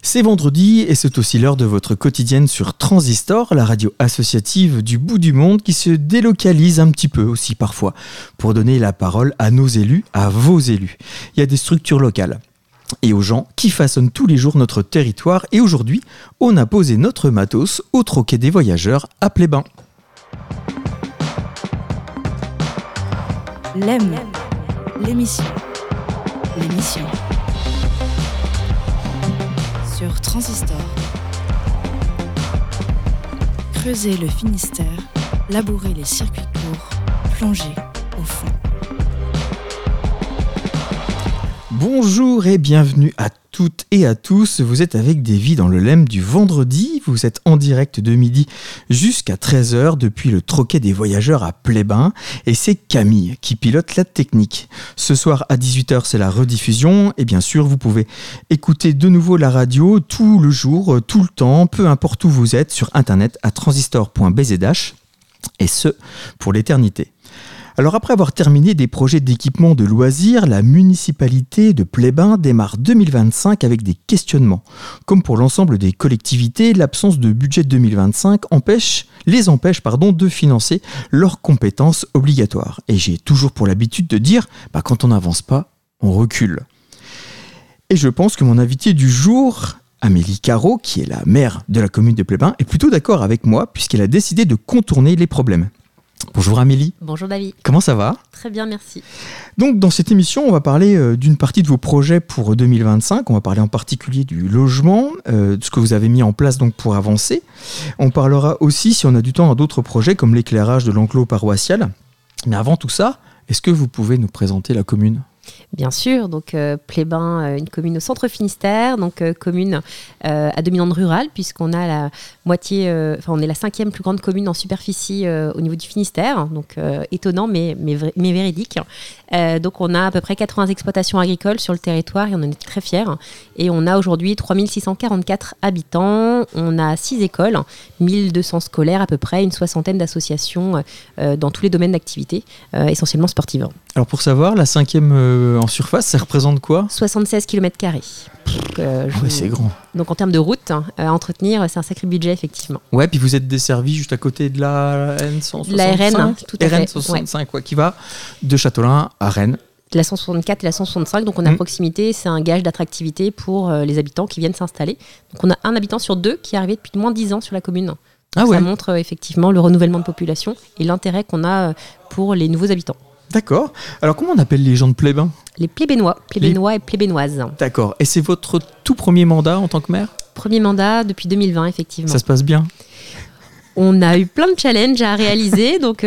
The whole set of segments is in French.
C'est vendredi et c'est aussi l'heure de votre quotidienne sur Transistor, la radio associative du bout du monde qui se délocalise un petit peu aussi parfois pour donner la parole à nos élus, à vos élus. Il y a des structures locales et aux gens qui façonnent tous les jours notre territoire et aujourd'hui, on a posé notre matos au Troquet des Voyageurs à Plébin. L'émission sur Transistor. Creuser le Finistère, labourer les circuits courts, plonger au fond. Bonjour et bienvenue à toutes et à tous. Vous êtes avec Davy dans le LEM du vendredi. Vous êtes en direct de midi jusqu'à 13h depuis le Troquet des Voyageurs à Plébin. Et c'est Camille qui pilote la technique. Ce soir à 18h, c'est la rediffusion. Et bien sûr, vous pouvez écouter de nouveau la radio tout le jour, tout le temps, peu importe où vous êtes, sur internet à transistor.bzh. Et ce, pour l'éternité. Alors après avoir terminé des projets d'équipement de loisirs, la municipalité de Plébin démarre 2025 avec des questionnements. Comme pour l'ensemble des collectivités, l'absence de budget 2025 les empêche de financer leurs compétences obligatoires. Et j'ai toujours pour l'habitude de dire, quand on n'avance pas, on recule. Et je pense que mon invité du jour, Amélie Carreau, qui est la maire de la commune de Plébin, est plutôt d'accord avec moi puisqu'elle a décidé de contourner les problèmes. Bonjour Amélie. Bonjour David. Comment ça va ? Très bien, merci. Donc dans cette émission, on va parler d'une partie de vos projets pour 2025. On va parler en particulier du logement, de ce que vous avez mis en place donc pour avancer. On parlera aussi, si on a du temps, d'autres projets comme l'éclairage de l'enclos paroissial. Mais avant tout ça, est-ce que vous pouvez nous présenter la commune ? Bien sûr, donc Plébin, une commune au centre Finistère, donc commune à dominante rurale, puisqu'on a la moitié, on est la 5e plus grande commune en superficie au niveau du Finistère, donc étonnant mais véridique. Donc on a à peu près 80 exploitations agricoles sur le territoire et on en est très fiers. Et on a aujourd'hui 3644 habitants, on a 6 écoles, 1200 scolaires à peu près, une soixantaine d'associations dans tous les domaines d'activité, essentiellement sportives. Alors pour savoir, la 5e en surface, ça représente quoi ? 76 km². Oui, c'est grand. Donc en termes de route, à entretenir, c'est un sacré budget, effectivement. Ouais, puis vous êtes desservi juste à côté de la N165. La RN, tout à fait. RN165, qui va de Châtelain à Rennes. La 164 et la 165, donc on est à proximité, c'est un gage d'attractivité pour les habitants qui viennent s'installer. Donc on a un habitant sur 2 qui est arrivé depuis moins de 10 ans sur la commune. Donc ça montre effectivement le renouvellement de population et l'intérêt qu'on a pour les nouveaux habitants. D'accord. Alors comment on appelle les gens de Plébin ? Les plébénois et plébénoises. D'accord. Et c'est votre tout premier mandat en tant que maire ? Premier mandat depuis 2020, effectivement. Ça se passe bien ? On a eu plein de challenges à réaliser, donc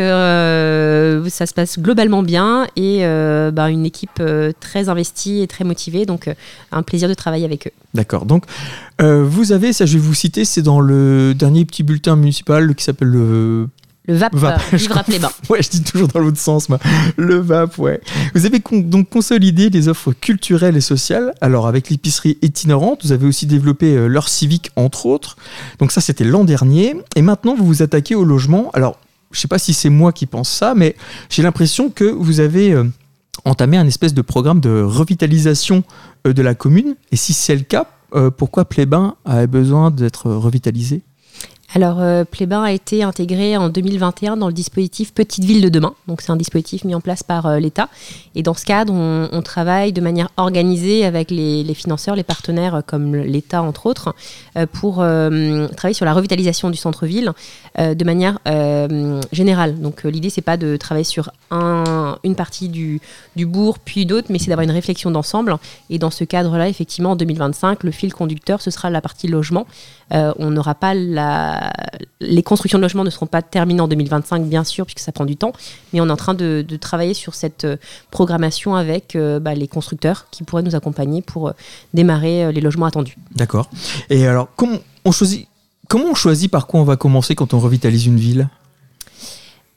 ça se passe globalement bien et une équipe très investie et très motivée, donc un plaisir de travailler avec eux. D'accord, donc vous avez, ça je vais vous citer, c'est dans le dernier petit bulletin municipal qui s'appelle le VAP, Vivre à Plébin. Ouais, je dis toujours dans l'autre sens, moi. Le VAP, ouais. Vous avez donc consolidé des offres culturelles et sociales. Alors, avec l'épicerie itinérante, vous avez aussi développé l'heure civique, entre autres. Donc ça, c'était l'an dernier. Et maintenant, vous vous attaquez au logement. Alors, je ne sais pas si c'est moi qui pense ça, mais j'ai l'impression que vous avez entamé un espèce de programme de revitalisation de la commune. Et si c'est le cas, pourquoi Plébin a besoin d'être revitalisé ? Alors, Plébin a été intégré en 2021 dans le dispositif Petite Ville de demain. Donc, c'est un dispositif mis en place par l'État. Et dans ce cadre, on travaille de manière organisée avec les financeurs, les partenaires comme l'État, entre autres, pour travailler sur la revitalisation du centre-ville de manière générale. Donc, l'idée, c'est pas de travailler sur une partie du bourg, puis d'autres, mais c'est d'avoir une réflexion d'ensemble. Et dans ce cadre-là, effectivement, en 2025, le fil conducteur, ce sera la partie logement. On n'aura pas les constructions de logements ne seront pas terminées en 2025, bien sûr, puisque ça prend du temps, mais on est en train de travailler sur cette programmation avec les constructeurs qui pourraient nous accompagner pour démarrer les logements attendus. D'accord. Et alors, comment on choisit par quoi on va commencer quand on revitalise une ville ?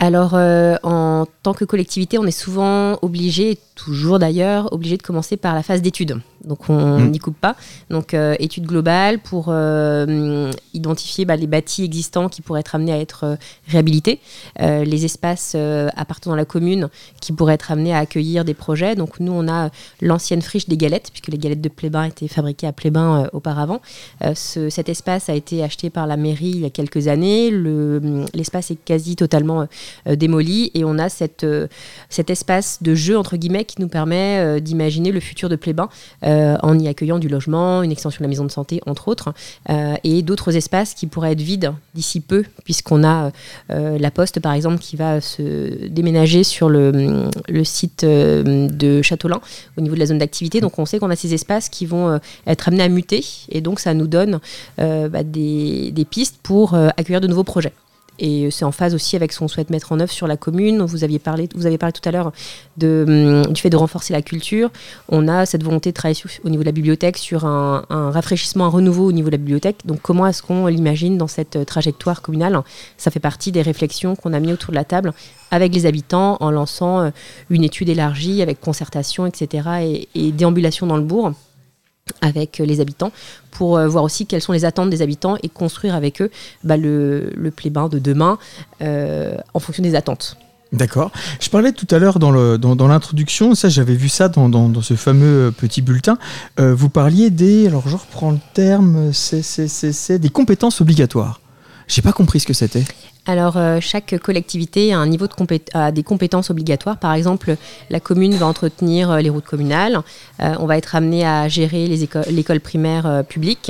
Alors, en tant que collectivité, on est souvent obligé, toujours d'ailleurs, obligé de commencer par la phase d'étude. Donc, on n'y coupe pas. Donc, étude globale pour identifier les bâtis existants qui pourraient être amenés à être réhabilités, les espaces appartenant à la commune qui pourraient être amenés à accueillir des projets. Donc, nous, on a l'ancienne friche des Galettes, puisque les Galettes de Plébain étaient fabriquées à Plébain auparavant. Cet espace a été acheté par la mairie il y a quelques années. L'espace est quasi totalement démoli et on a cet espace de jeu, entre guillemets, qui nous permet d'imaginer le futur de Plébain en y accueillant du logement, une extension de la maison de santé, entre autres, et d'autres espaces qui pourraient être vides d'ici peu, puisqu'on a la Poste, par exemple, qui va se déménager sur le site de Châteaulin, au niveau de la zone d'activité. Donc on sait qu'on a ces espaces qui vont être amenés à muter, et donc ça nous donne des pistes pour accueillir de nouveaux projets. Et c'est en phase aussi avec ce qu'on souhaite mettre en œuvre sur la commune. Vous avez parlé tout à l'heure du fait de renforcer la culture. On a cette volonté de travailler au niveau de la bibliothèque sur un rafraîchissement, un renouveau au niveau de la bibliothèque. Donc comment est-ce qu'on l'imagine dans cette trajectoire communale ? Ça fait partie des réflexions qu'on a mis autour de la table avec les habitants en lançant une étude élargie avec concertation, etc. et déambulation dans le bourg avec les habitants pour voir aussi quelles sont les attentes des habitants et construire avec eux le Plébain de demain en fonction des attentes. D'accord. Je parlais tout à l'heure dans l'introduction, ça j'avais vu ça dans ce fameux petit bulletin, vous parliez alors je reprends le terme, c'est des compétences obligatoires. J'ai pas compris ce que c'était. Alors, chaque collectivité a un niveau a des compétences obligatoires. Par exemple, la commune va entretenir les routes communales. On va être amené à gérer l'école primaire publique.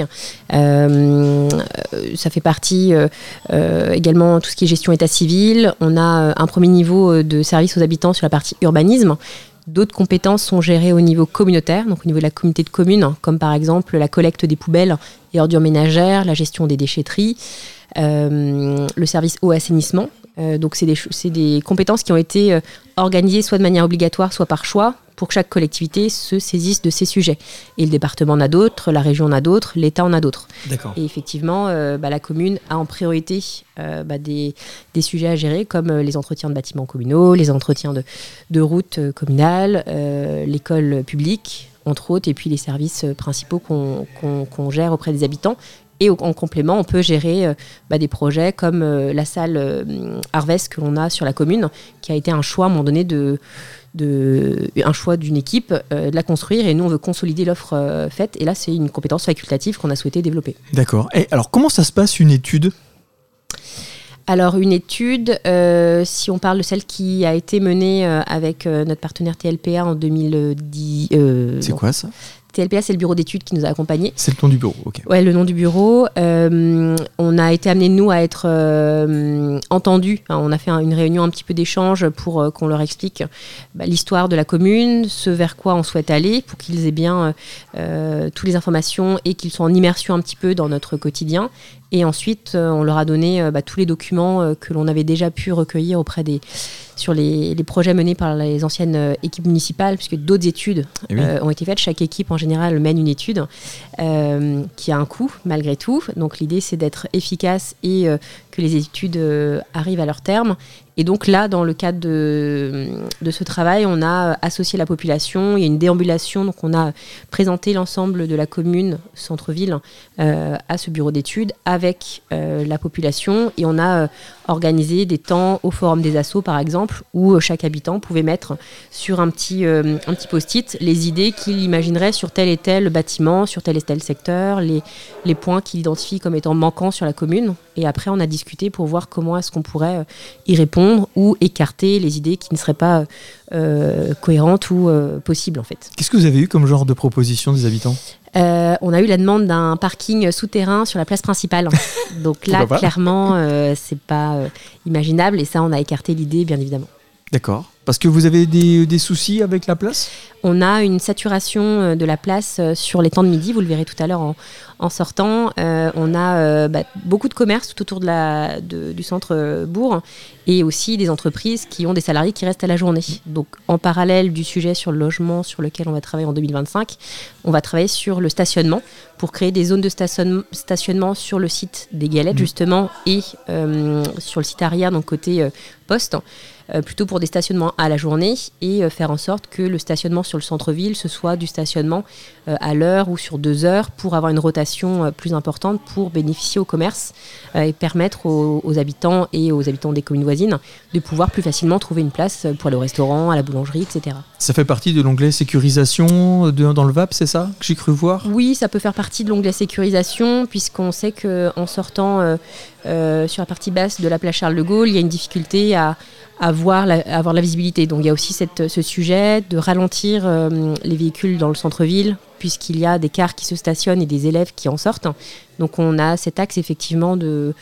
Ça fait partie également tout ce qui est gestion état civil. On a un premier niveau de service aux habitants sur la partie urbanisme. D'autres compétences sont gérées au niveau communautaire, donc au niveau de la communauté de communes, comme par exemple la collecte des poubelles et ordures ménagères, la gestion des déchetteries, le service eau-assainissement. Donc c'est des compétences qui ont été organisées soit de manière obligatoire, soit par choix, pour que chaque collectivité se saisisse de ces sujets. Et le département en a d'autres, la région en a d'autres, l'État en a d'autres. D'accord. Et effectivement, la commune a en priorité des sujets à gérer, comme les entretiens de bâtiments communaux, les entretiens de routes communales, l'école publique, entre autres, et puis les services principaux qu'on gère auprès des habitants. Et en complément, on peut gérer des projets comme la salle Harvest que l'on a sur la commune, qui a été un choix à un moment donné un choix d'une équipe de la construire. Et nous, on veut consolider l'offre faite. Et là, c'est une compétence facultative qu'on a souhaité développer. D'accord. Et alors, comment ça se passe, une étude ? Alors, une étude, si on parle de celle qui a été menée avec notre partenaire TLPA en 2010... c'est quoi ça ? TLPA, c'est le bureau d'études qui nous a accompagnés. C'est le nom du bureau, ok. Ouais, le nom du bureau. On a été amenés, nous, à être entendus. Enfin, on a fait une réunion un petit peu d'échange pour qu'on leur explique l'histoire de la commune, ce vers quoi on souhaite aller, pour qu'ils aient bien toutes les informations et qu'ils soient en immersion un petit peu dans notre quotidien. Et ensuite, on leur a donné tous les documents que l'on avait déjà pu recueillir sur les projets menés par les anciennes équipes municipales, puisque d'autres études ont été faites. Chaque équipe, en général, mène une étude qui a un coût, malgré tout. Donc, l'idée, c'est d'être efficace et que les études arrivent à leur terme. Et donc là, dans le cadre de ce travail, on a associé la population. Il y a une déambulation, donc on a présenté l'ensemble de la commune, centre-ville, à ce bureau d'études avec la population. Et on a organisé des temps au forum des assos, par exemple, où chaque habitant pouvait mettre sur un petit post-it les idées qu'il imaginerait sur tel et tel bâtiment, sur tel et tel secteur, les points qu'il identifie comme étant manquants sur la commune. Et après, on a discuté pour voir comment est-ce qu'on pourrait y répondre ou écarter les idées qui ne seraient pas cohérentes ou possibles, en fait. Qu'est-ce que vous avez eu comme genre de proposition des habitants ? On a eu la demande d'un parking souterrain sur la place principale. Donc là, clairement, c'est pas imaginable. Et ça, on a écarté l'idée, bien évidemment. D'accord. Parce que vous avez des soucis avec la place ? On a une saturation de la place sur les temps de midi, vous le verrez tout à l'heure en sortant. On a beaucoup de commerces tout autour du centre-bourg et aussi des entreprises qui ont des salariés qui restent à la journée. Donc en parallèle du sujet sur le logement sur lequel on va travailler en 2025, on va travailler sur le stationnement pour créer des zones de stationnement sur le site des Galettes justement et sur le site arrière, donc côté poste. Plutôt pour des stationnements à la journée et faire en sorte que le stationnement sur le centre-ville, ce soit du stationnement à l'heure ou sur 2 heures pour avoir une rotation plus importante pour bénéficier au commerce et permettre aux habitants et aux habitants des communes voisines de pouvoir plus facilement trouver une place pour aller au restaurant, à la boulangerie, etc. Ça fait partie de l'onglet sécurisation dans le VAP, c'est ça que j'ai cru voir ? Oui, ça peut faire partie de l'onglet sécurisation puisqu'on sait qu'en sortant sur la partie basse de la place Charles de Gaulle, il y a une difficulté à avoir la visibilité. Donc il y a aussi ce sujet de ralentir les véhicules dans le centre-ville puisqu'il y a des cars qui se stationnent et des élèves qui en sortent. Donc on a cet axe effectivement de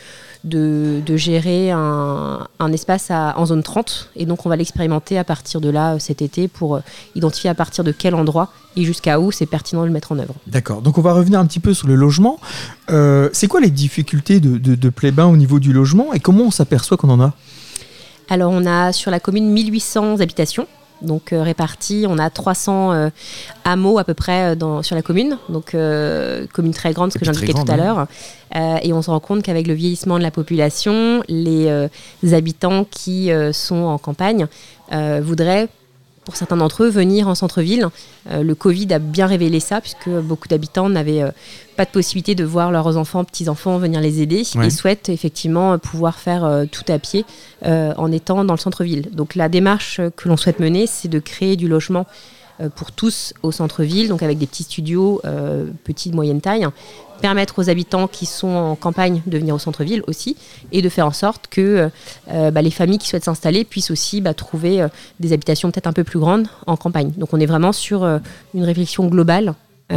gérer un espace en zone 30 et donc on va l'expérimenter à partir de là cet été pour identifier à partir de quel endroit et jusqu'à où c'est pertinent de le mettre en œuvre. D'accord, donc on va revenir un petit peu sur le logement. C'est quoi les difficultés de Plébin au niveau du logement et comment on s'aperçoit qu'on en a ? Alors on a sur la commune 1800 habitations, donc réparties, on a 300 hameaux à peu près sur la commune, donc commune très grande, ce que j'indiquais tout à l'heure. Et on se rend compte qu'avec le vieillissement de la population, les habitants qui sont en campagne voudraient, pour certains d'entre eux, venir en centre-ville. Le Covid a bien révélé ça, puisque beaucoup d'habitants n'avaient pas de possibilité de voir leurs enfants, petits-enfants venir les aider et souhaitent effectivement pouvoir faire tout à pied en étant dans le centre-ville. Donc la démarche que l'on souhaite mener, c'est de créer du logement pour tous au centre-ville, donc avec des petits studios, petits de moyenne taille, permettre aux habitants qui sont en campagne de venir au centre-ville aussi et de faire en sorte que les familles qui souhaitent s'installer puissent aussi trouver des habitations peut-être un peu plus grandes en campagne. Donc on est vraiment sur une réflexion globale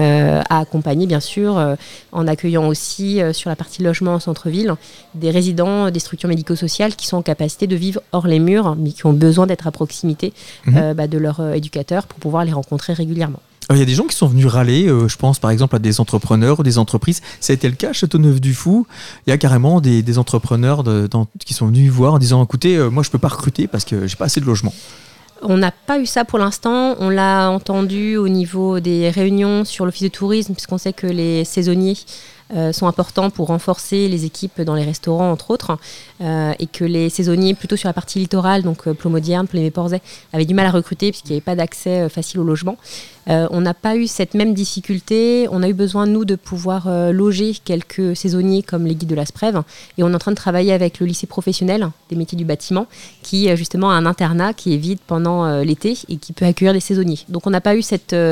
à accompagner bien sûr en accueillant aussi sur la partie logement en centre-ville des résidents des structures médico-sociales qui sont en capacité de vivre hors les murs mais qui ont besoin d'être à proximité de leur éducateur pour pouvoir les rencontrer régulièrement. Il y a des gens qui sont venus râler, je pense par exemple à des entrepreneurs ou des entreprises. Ça a été le cas à Châteauneuf-du-Fou. Il y a carrément des entrepreneurs qui sont venus voir en disant écoutez, moi je ne peux pas recruter parce que j'ai pas assez de logement. On n'a pas eu ça pour l'instant. On l'a entendu au niveau des réunions sur l'office de tourisme, puisqu'on sait que les saisonniers sont importants pour renforcer les équipes dans les restaurants, entre autres, et que les saisonniers, plutôt sur la partie littorale, donc Plomodierne, Plémé-Porzay, avaient du mal à recruter puisqu'il n'y avait pas d'accès facile au logement. On n'a pas eu cette même difficulté. On a eu besoin, nous, de pouvoir loger quelques saisonniers comme les guides de la Sprève. Et on est en train de travailler avec le lycée professionnel des métiers du bâtiment, qui justement a un internat qui est vide pendant l'été et qui peut accueillir des saisonniers. Donc on n'a pas eu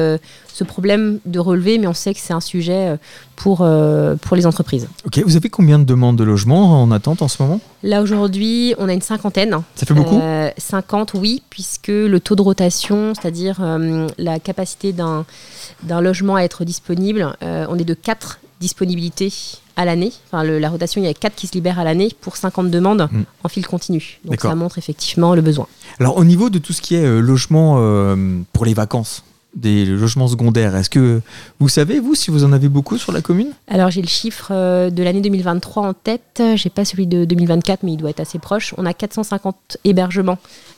ce problème de relevé, mais on sait que c'est un sujet pour les entreprises. Ok, vous avez combien de demandes de logement en attente en ce moment ? Là aujourd'hui, on a une cinquantaine. Ça fait beaucoup ? 50, oui, puisque le taux de rotation, c'est-à-dire la capacité d'un logement à être disponible, on est de 4 disponibilités à l'année. Enfin, la rotation, il y a 4 qui se libèrent à l'année pour 50 demandes en fil continu. Donc ça montre effectivement le besoin. Alors au niveau de tout ce qui est logement pour les vacances, des logements secondaires, est-ce que vous savez, vous, si vous en avez beaucoup sur la commune ? Alors j'ai le chiffre de l'année 2023 en tête, j'ai pas celui de 2024 mais il doit être assez proche. On a 450 hébergements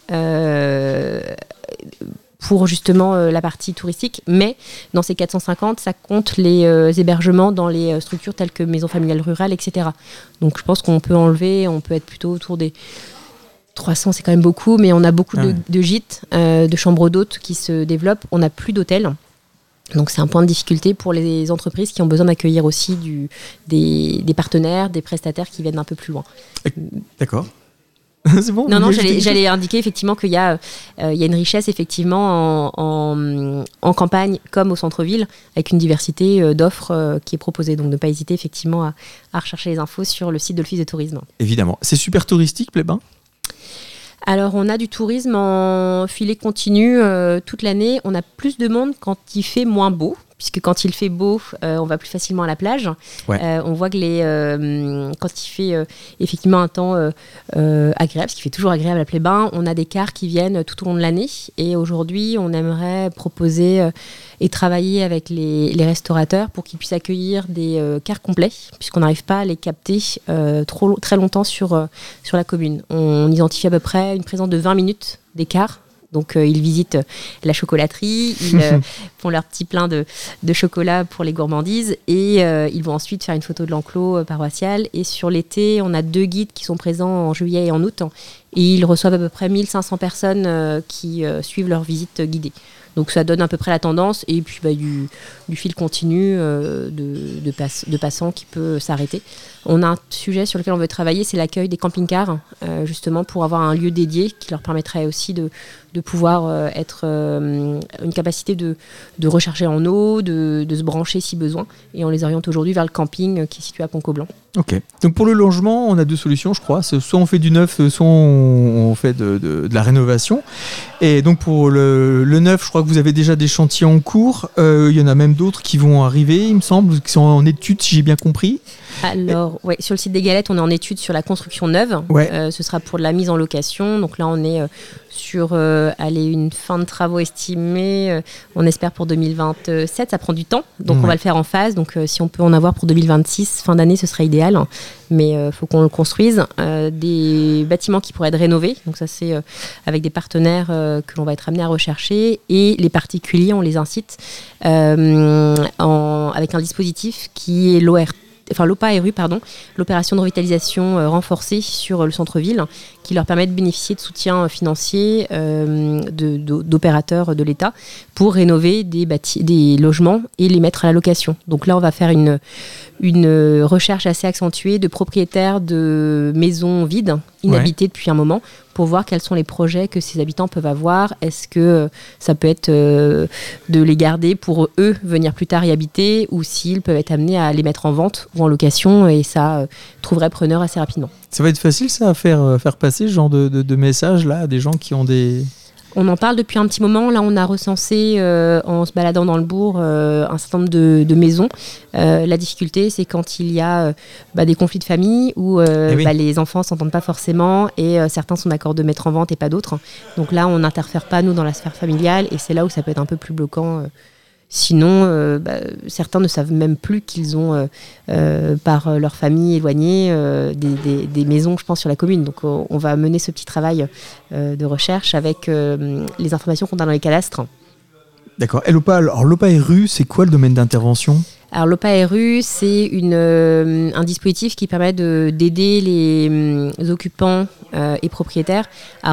pour justement la partie touristique, mais dans ces 450, ça compte les hébergements dans les structures telles que maisons familiales rurales, etc. Donc je pense qu'on peut on peut être plutôt autour des 300, c'est quand même beaucoup, mais on a beaucoup de gîtes, de chambres d'hôtes qui se développent. On n'a plus d'hôtels. Donc c'est un point de difficulté pour les entreprises qui ont besoin d'accueillir aussi des partenaires, des prestataires qui viennent un peu plus loin. D'accord. C'est bon. Non, j'allais indiquer effectivement qu'il y a une richesse effectivement en campagne comme au centre-ville, avec une diversité d'offres qui est proposée. Donc ne pas hésiter effectivement à rechercher les infos sur le site de l'Office de tourisme. Évidemment. C'est super touristique, Plébin ? Alors, on a du tourisme en filet continu toute l'année. On a plus de monde quand il fait moins beau, puisque quand il fait beau, on va plus facilement à la plage. On voit que quand il fait effectivement un temps agréable, ce qui fait toujours agréable à Plébin, on a des cars qui viennent tout au long de l'année. Et aujourd'hui, on aimerait proposer et travailler avec les restaurateurs pour qu'ils puissent accueillir des cars complets, puisqu'on n'arrive pas à les capter très longtemps sur la commune. On identifie à peu près une présence de 20 minutes des cars. Donc, ils visitent la chocolaterie, ils font leur petit plein de chocolat pour les gourmandises et ils vont ensuite faire une photo de l'enclos paroissial. Et sur l'été, on a 2 guides qui sont présents en juillet et en août. Et ils reçoivent à peu près 1500 personnes qui suivent leur visite guidée. Donc ça donne à peu près la tendance et puis du fil continu de passants qui peut s'arrêter. On a un sujet sur lequel on veut travailler, c'est l'accueil des camping-cars, justement pour avoir un lieu dédié qui leur permettrait aussi de pouvoir être une capacité de recharger en eau, de se brancher si besoin. Et on les oriente aujourd'hui vers le camping qui est situé à Pont-Coblan. Ok. Donc pour le logement, on a 2 solutions, je crois. C'est soit on fait du neuf, soit on fait de la rénovation. Et donc pour le neuf, je crois que vous avez déjà des chantiers en cours. Il y en a même d'autres qui vont arriver, il me semble, qui sont en études, si j'ai bien compris. Alors, sur le site des Galettes, on est en étude sur la construction neuve. Ce sera pour de la mise en location. Donc là, on est sur une fin de travaux estimée, on espère pour 2027. Ça prend du temps, donc on va le faire en phase. Donc si on peut en avoir pour 2026, fin d'année, ce serait idéal. Mais il faut qu'on le construise. Des bâtiments qui pourraient être rénovés. Donc ça, c'est avec des partenaires que l'on va être amené à rechercher. Et les particuliers, on les incite avec un dispositif qui est l'OPA-RU, l'opération de revitalisation renforcée sur le centre-ville, qui leur permet de bénéficier de soutien financier d'opérateurs de l'État pour rénover des logements et les mettre à la location. Donc là, on va faire une recherche assez accentuée de propriétaires de maisons vides, inhabitées depuis un moment, pour voir quels sont les projets que ces habitants peuvent avoir. Est-ce que ça peut être de les garder pour eux venir plus tard y habiter, ou s'ils peuvent être amenés à les mettre en vente ou en location, et ça trouverait preneur assez rapidement. Ça va être facile ça à faire passer ce genre de messages là à des gens qui ont des... On en parle depuis un petit moment. Là, on a recensé, en se baladant dans le bourg, un certain nombre de maisons. La difficulté, c'est quand il y a des conflits de famille où les enfants ne s'entendent pas forcément et certains sont d'accord de mettre en vente et pas d'autres. Donc là, on n'interfère pas, nous, dans la sphère familiale, et c'est là où ça peut être un peu plus bloquant. Sinon, certains ne savent même plus qu'ils ont, par leur famille éloignée, des maisons, je pense, sur la commune. Donc, on va mener ce petit travail de recherche avec les informations qu'on a dans les cadastres. D'accord. Et l'OPA-RU, c'est quoi le domaine d'intervention ? Alors, l'OPA-RU, c'est un dispositif qui permet d'aider les occupants et propriétaires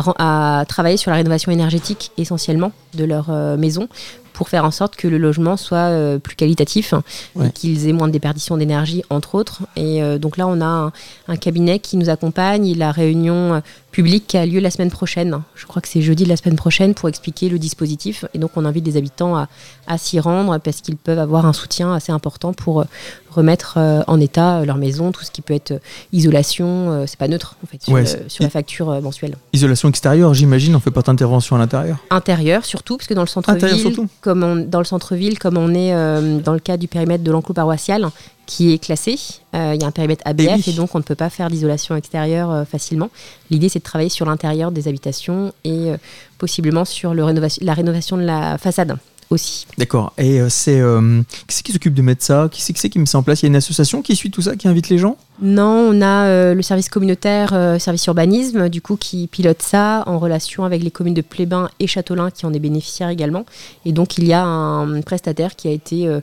à travailler sur la rénovation énergétique, essentiellement, de leur maison, pour faire en sorte que le logement soit plus qualitatif et qu'ils aient moins de déperdition d'énergie, entre autres. Et donc là, on a un cabinet qui nous accompagne. La réunion publique qui a lieu la semaine prochaine. Je crois que c'est jeudi de la semaine prochaine, pour expliquer le dispositif. Et donc, on invite les habitants à s'y rendre, parce qu'ils peuvent avoir un soutien assez important pour remettre en état leur maison, tout ce qui peut être isolation. C'est pas neutre, en fait, sur la facture mensuelle. Isolation extérieure, j'imagine, on fait pas d'intervention à l'intérieur. Intérieur, surtout, parce que dans le centre-ville, comme on est dans le cadre du périmètre de l'enclos paroissial, qui est classé, il y a un périmètre ABF, et donc on ne peut pas faire d'isolation extérieure facilement. L'idée, c'est de travailler sur l'intérieur des habitations et possiblement sur la rénovation de la façade aussi. D'accord. Et qui c'est qui s'occupe de mettre ça ? Qui c'est qui met ça en place ? Il y a une association qui suit tout ça, qui invite les gens ? Non, on a le service communautaire, service urbanisme, du coup, qui pilote ça en relation avec les communes de Plébin et Châteaulin, qui en est bénéficiaire également. Et donc, il y a un prestataire qui a été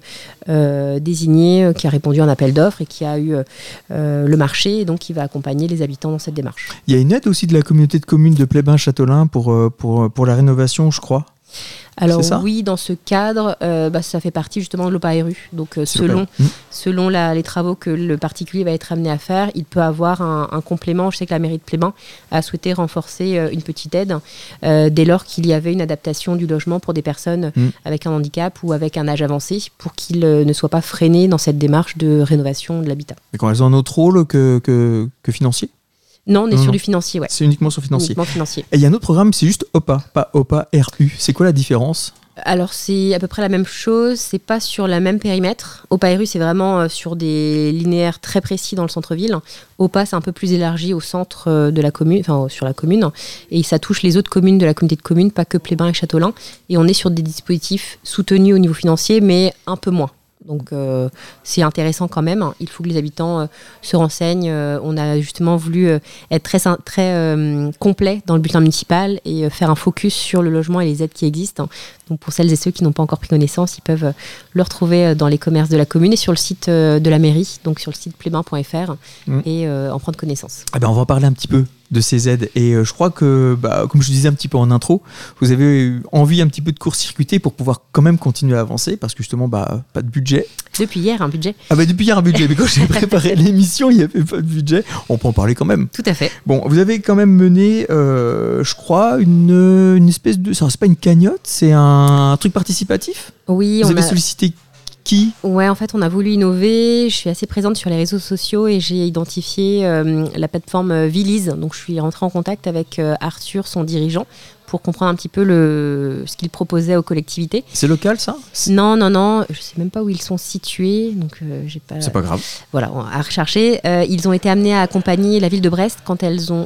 désigné, qui a répondu à un appel d'offres et qui a eu le marché, et donc qui va accompagner les habitants dans cette démarche. Il y a une aide aussi de la communauté de communes de Plébin-Châteaulin pour la rénovation, je crois. Alors oui, dans ce cadre, ça fait partie justement de l'OPA-RU. Donc selon les travaux que le particulier va être amené à faire, il peut avoir un complément. Je sais que la mairie de Plébin a souhaité renforcer une petite aide dès lors qu'il y avait une adaptation du logement pour des personnes avec un handicap ou avec un âge avancé, pour qu'ils ne soient pas freinés dans cette démarche de rénovation de l'habitat. D'accord, elles ont un autre rôle que financier ? Non, on est sur du financier, C'est uniquement sur financier. Uniquement financier. Et il y a un autre programme, c'est juste OPA, pas OPA-RU. C'est quoi la différence ? Alors c'est à peu près la même chose, c'est pas sur le même périmètre. OPA RU c'est vraiment sur des linéaires très précis dans le centre-ville. OPA c'est un peu plus élargi au centre de la commune, enfin sur la commune, et ça touche les autres communes de la communauté de communes, pas que Plébin et Châteaulin. Et on est sur des dispositifs soutenus au niveau financier, mais un peu moins. Donc c'est intéressant quand même. Il faut que les habitants se renseignent. On a justement voulu être très complet dans le bulletin municipal et faire un focus sur le logement et les aides qui existent. Donc pour celles et ceux qui n'ont pas encore pris connaissance, ils peuvent le retrouver dans les commerces de la commune et sur le site de la mairie, donc sur le site plébin.fr et en prendre connaissance. On va en parler un petit peu de ces aides et je crois que, comme je disais un petit peu en intro, vous avez envie un petit peu de court-circuiter pour pouvoir quand même continuer à avancer parce que justement, pas de budget. Depuis hier, un budget. Depuis hier, un budget. Mais quand j'ai préparé l'émission, il n'y avait pas de budget. On peut en parler quand même. Tout à fait. Bon, vous avez quand même mené, je crois, une espèce de... C'est pas une cagnotte, c'est un truc participatif. Oui, vous avez sollicité qui ? Ouais, en fait, on a voulu innover. Je suis assez présente sur les réseaux sociaux et j'ai identifié la plateforme Viliz. Donc, je suis rentrée en contact avec Arthur, son dirigeant, pour comprendre un petit peu ce qu'il proposait aux collectivités. C'est local, ça ? Non. Je ne sais même pas où ils sont situés. Donc, j'ai pas... C'est pas grave. Voilà, on a recherché. Ils ont été amenés à accompagner la ville de Brest quand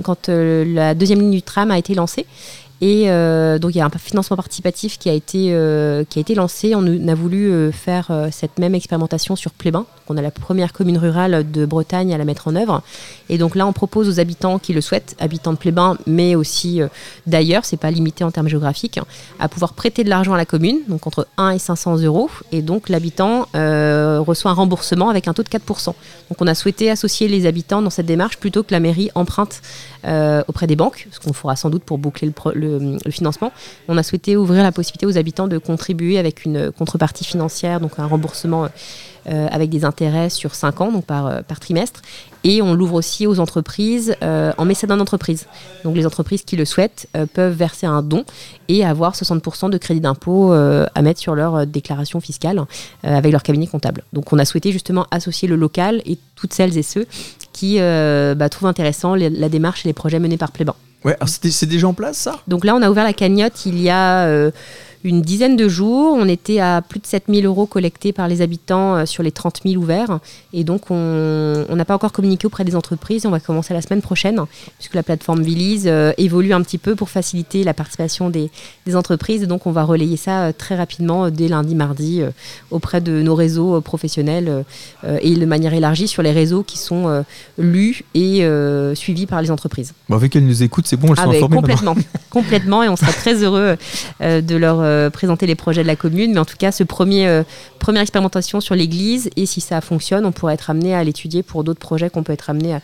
la deuxième ligne du tram a été lancée. Et donc il y a un financement participatif qui a été lancé. On a voulu faire cette même expérimentation sur Plébin. On a la première commune rurale de Bretagne à la mettre en œuvre. Et donc là, on propose aux habitants qui le souhaitent, habitants de Plébin, mais aussi d'ailleurs, c'est pas limité en termes géographiques, à pouvoir prêter de l'argent à la commune, donc entre 1 et 500 €. Et donc l'habitant reçoit un remboursement avec un taux de 4%. Donc on a souhaité associer les habitants dans cette démarche plutôt que la mairie emprunte auprès des banques, ce qu'on fera sans doute pour boucler le financement. On a souhaité ouvrir la possibilité aux habitants de contribuer avec une contrepartie financière, donc un remboursement avec des intérêts sur 5 ans, donc par trimestre. Et on l'ouvre aussi aux entreprises en mécénat d'entreprise. Donc les entreprises qui le souhaitent peuvent verser un don et avoir 60% de crédit d'impôt à mettre sur leur déclaration fiscale avec leur cabinet comptable. Donc on a souhaité justement associer le local et toutes celles et ceux qui trouvent intéressant la démarche et les projets menés par Plébin. Ouais, alors c'est déjà en place, ça ? Donc là, on a ouvert la cagnotte il y a une dizaine de jours. On était à plus de 7 000 € collectés par les habitants sur les 30 000 ouverts. Et donc, on n'a pas encore communiqué auprès des entreprises. On va commencer la semaine prochaine, puisque la plateforme Viliz évolue un petit peu pour faciliter la participation des entreprises. Et donc, on va relayer ça très rapidement, dès lundi, mardi, auprès de nos réseaux professionnels et de manière élargie sur les réseaux qui sont lus et suivis par les entreprises. Avec qu'elles nous écoutent, c'est bon, elles sont informées. Complètement, et on sera très heureux de leur présenter les projets de la commune, mais en tout cas première expérimentation sur l'église, et si ça fonctionne, on pourrait être amené à l'étudier pour d'autres projets qu'on peut être amené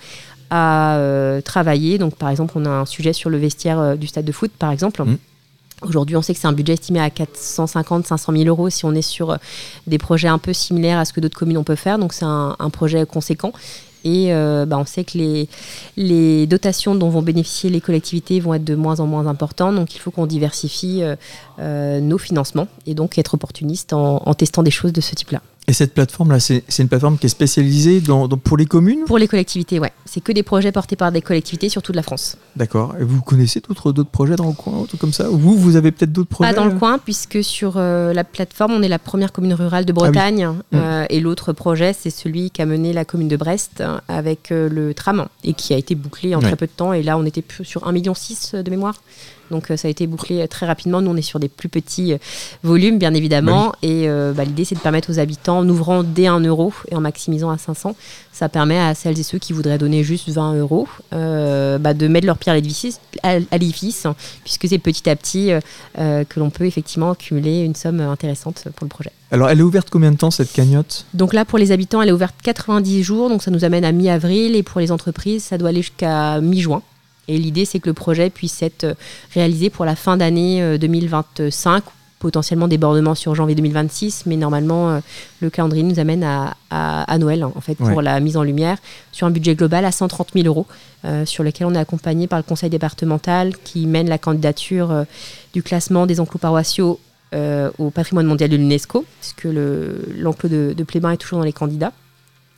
à travailler. Donc par exemple, on a un sujet sur le vestiaire du stade de foot, par exemple. Aujourd'hui, on sait que c'est un budget estimé à 450-500 000 € si on est sur des projets un peu similaires à ce que d'autres communes on peut faire, donc c'est un projet conséquent. Et on sait que les dotations dont vont bénéficier les collectivités vont être de moins en moins importantes. Donc il faut qu'on diversifie nos financements et donc être opportuniste en testant des choses de ce type-là. Et cette plateforme-là, c'est une plateforme qui est spécialisée pour les communes ? Pour les collectivités, ouais. C'est que des projets portés par des collectivités sur toute la France. D'accord. Et vous connaissez d'autres projets dans le coin, tout comme ça ? Vous avez peut-être d'autres projets ? Pas dans le coin, puisque sur la plateforme, on est la première commune rurale de Bretagne. Et l'autre projet, c'est celui qu'a mené la commune de Brest avec le tram et qui a été bouclé en très peu de temps. Et là, on était sur 1,6 million de mémoire. Donc ça a été bouclé très rapidement. Nous, on est sur des plus petits volumes, bien évidemment. Et l'idée, c'est de permettre aux habitants, en ouvrant dès 1 € et en maximisant à 500, ça permet à celles et ceux qui voudraient donner juste 20 € de mettre leur pierre à l'édifice, puisque c'est petit à petit que l'on peut effectivement accumuler une somme intéressante pour le projet. Alors, elle est ouverte combien de temps, cette cagnotte ? Donc là, pour les habitants, elle est ouverte 90 jours. Donc ça nous amène à mi-avril. Et pour les entreprises, ça doit aller jusqu'à mi-juin. Et l'idée, c'est que le projet puisse être réalisé pour la fin d'année 2025, potentiellement débordement sur janvier 2026, mais normalement, le calendrier nous amène à Noël, en fait, pour la mise en lumière, sur un budget global à 130 000 €, sur lequel on est accompagné par le conseil départemental qui mène la candidature du classement des enclos paroissiaux au patrimoine mondial de l'UNESCO, puisque l'enclos de Plébin est toujours dans les candidats.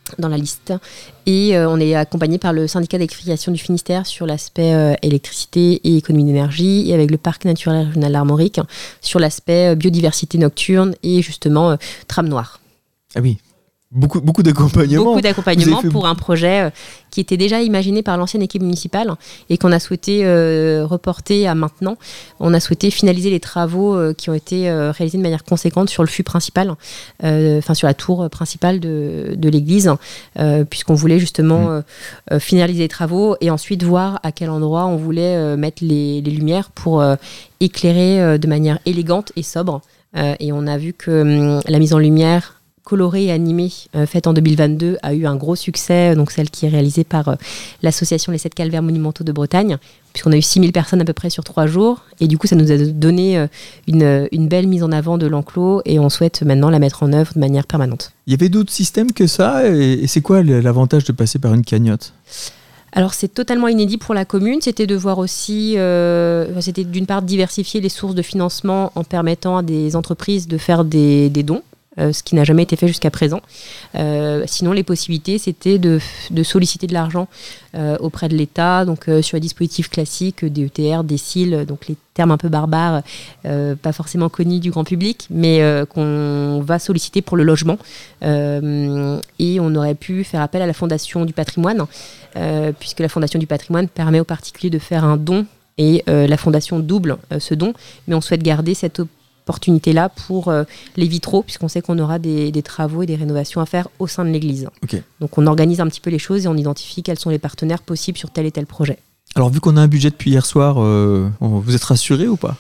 dans la liste. Et on est accompagné par le syndicat d'électrification du Finistère sur l'aspect électricité et économie d'énergie, et avec le parc naturel régional d'Armorique sur l'aspect biodiversité nocturne et justement trame noire. Ah oui, beaucoup d'accompagnement. Beaucoup d'accompagnement pour un projet qui était déjà imaginé par l'ancienne équipe municipale et qu'on a souhaité reporter à maintenant. On a souhaité finaliser les travaux qui ont été réalisés de manière conséquente sur le fût principal, sur la tour principale de l'église, puisqu'on voulait justement finaliser les travaux et ensuite voir à quel endroit on voulait mettre les lumières pour éclairer de manière élégante et sobre. Et on a vu que la mise en lumière colorée et animée faite en 2022 a eu un gros succès, donc celle qui est réalisée par l'association Les 7 Calvaires Monumentaux de Bretagne, puisqu'on a eu 6000 personnes à peu près sur 3 jours, et du coup ça nous a donné une belle mise en avant de l'enclos, et on souhaite maintenant la mettre en œuvre de manière permanente. Il y avait d'autres systèmes que ça, et c'est quoi l'avantage de passer par une cagnotte ? Alors c'est totalement inédit pour la commune, c'était de voir aussi, c'était d'une part diversifier les sources de financement en permettant à des entreprises de faire des dons, ce qui n'a jamais été fait jusqu'à présent. Sinon, les possibilités, c'était de solliciter de l'argent auprès de l'État, donc sur les dispositifs classiques, DETR, DSIL, donc les termes un peu barbares, pas forcément connus du grand public, mais qu'on va solliciter pour le logement. Et on aurait pu faire appel à la Fondation du patrimoine, puisque la Fondation du patrimoine permet aux particuliers de faire un don, et la Fondation double ce don, mais on souhaite garder cette opportunité-là pour les vitraux, puisqu'on sait qu'on aura des travaux et des rénovations à faire au sein de l'église. Okay. Donc on organise un petit peu les choses et on identifie quels sont les partenaires possibles sur tel et tel projet. Alors vu qu'on a un budget depuis hier soir, vous êtes rassurés ou pas ?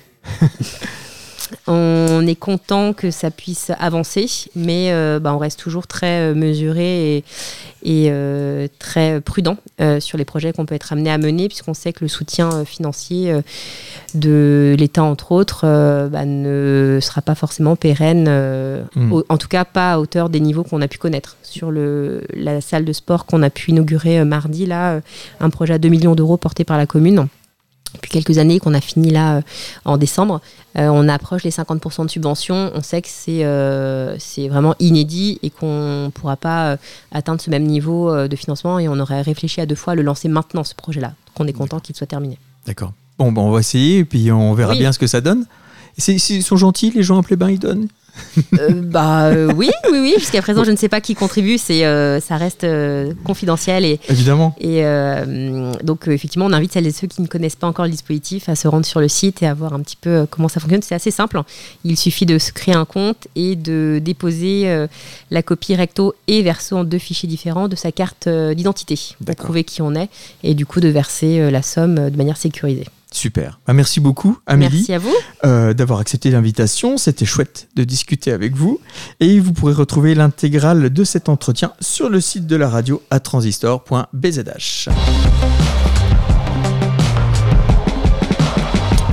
On est content que ça puisse avancer, mais on reste toujours très mesuré et très prudent sur les projets qu'on peut être amené à mener, puisqu'on sait que le soutien financier de l'État, entre autres, ne sera pas forcément pérenne, en tout cas pas à hauteur des niveaux qu'on a pu connaître. Sur la salle de sport qu'on a pu inaugurer mardi, là, un projet à 2 millions d'euros porté par la commune, depuis quelques années, qu'on a fini là en décembre. On approche les 50% de subventions. On sait que c'est vraiment inédit et qu'on ne pourra pas atteindre ce même niveau de financement, et on aurait réfléchi à 2 fois à le lancer maintenant, ce projet-là. Donc on est content qu'il soit terminé. D'accord. Bon, on va essayer et puis on verra bien ce que ça donne. Ils sont gentils, les gens à Plébin, ils donnent ? Oui. Jusqu'à présent, je ne sais pas qui contribue. Ça reste confidentiel. Évidemment. Et donc, effectivement, on invite celles et ceux qui ne connaissent pas encore le dispositif à se rendre sur le site et à voir un petit peu comment ça fonctionne. C'est assez simple. Il suffit de se créer un compte et de déposer la copie recto et verso en 2 fichiers différents de sa carte d'identité pour prouver qui on est, et du coup de verser la somme de manière sécurisée. Super. Merci beaucoup, Amélie. Merci à vous. D'avoir accepté l'invitation. C'était chouette de discuter avec vous. Et vous pourrez retrouver l'intégrale de cet entretien sur le site de la radio à transistor.bzh.